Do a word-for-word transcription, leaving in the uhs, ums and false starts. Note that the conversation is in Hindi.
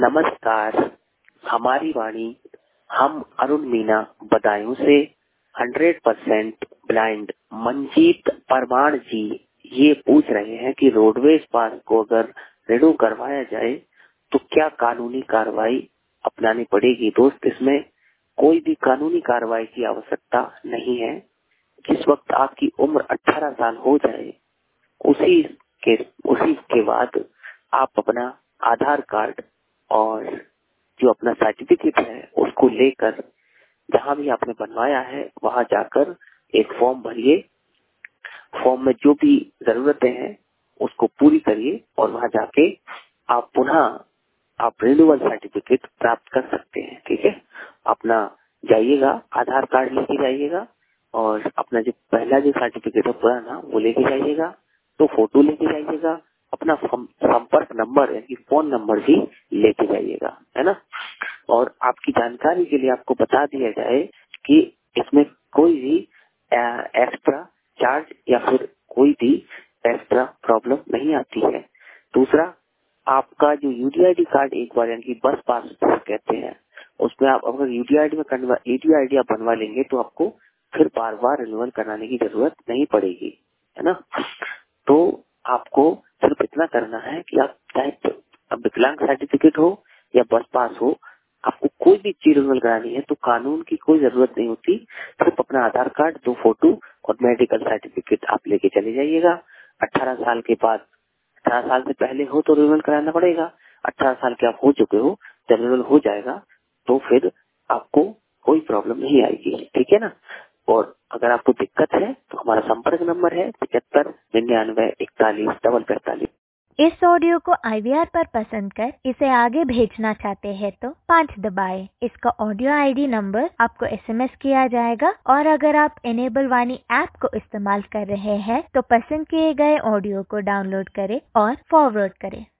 नमस्कार। हमारी वाणी हम अरुण मीना बदायूं से hundred percent blind Manjeet Parmar ji ये पूछ रहे हैं कि रोडवेज पास को अगर रिन्यू करवाया जाए तो क्या कानूनी कार्रवाई अपनानी पड़ेगी। दोस्त, इसमें कोई भी कानूनी कार्रवाई की आवश्यकता नहीं है। जिस वक्त आपकी उम्र अठारह साल हो जाए उसी के उसी के बाद आप अपना आधार कार्ड और जो अपना सर्टिफिकेट है उसको लेकर जहाँ भी आपने बनवाया है वहाँ जाकर एक फॉर्म भरिए। फॉर्म में जो भी जरूरतें हैं उसको पूरी करिए और वहाँ जाके आप पुनः आप रिन्यूअल सर्टिफिकेट प्राप्त कर सकते हैं। ठीक है, अपना जाइएगा, आधार कार्ड लेके जाइएगा और अपना जो पहला जो सर्टिफिकेट है पुराना वो लेके जाइएगा, तो फोटो लेके जाइएगा, अपना संपर्क नंबर यानी फोन नंबर भी लेके जाइएगा, है ना। और आपकी जानकारी के लिए आपको बता दिया जाए कि इसमें कोई भी एक्स्ट्रा चार्ज या फिर कोई भी एक्स्ट्रा प्रॉब्लम नहीं आती है। दूसरा, आपका जो यूडीआईडी कार्ड एक बार यानी कि बस पास कहते हैं उसमें आप अगर यूडीआईडी में कन्वा यूडीआईडी आप बनवा लेंगे तो आपको फिर बार बार रिन्यूअल कराने की जरूरत नहीं पड़ेगी, है ना। तो आपको सिर्फ इतना करना है कि आप चाहे विकलांग सर्टिफिकेट हो या बस पास हो, आपको कोई भी चीज रिन्यूअल करानी है तो कानून की कोई जरूरत नहीं होती। सिर्फ अपना आधार कार्ड, दो फोटो और मेडिकल सर्टिफिकेट आप लेके चले जाइएगा। अठारह साल के बाद, अठारह साल से पहले हो तो रिन्यूअल कराना पड़ेगा। अठारह साल के आप हो चुके हो, जब रिन्यूअल हो जाएगा तो फिर आपको कोई प्रॉब्लम नहीं आएगी। ठीक है ना। और अगर आपको दिक्कत है तो हमारा संपर्क नंबर है पचहत्तर निन्यानवे इकतालीस डबल पैंतालीस। इस ऑडियो को आई वी आर पर पसंद कर इसे आगे भेजना चाहते हैं तो पाँच दबाएं। इसका ऑडियो आई डी नंबर आपको एस एम एस किया जाएगा और अगर आप इनेबल वाणी ऐप को इस्तेमाल कर रहे हैं तो पसंद किए गए ऑडियो को डाउनलोड करें और फॉरवर्ड करें।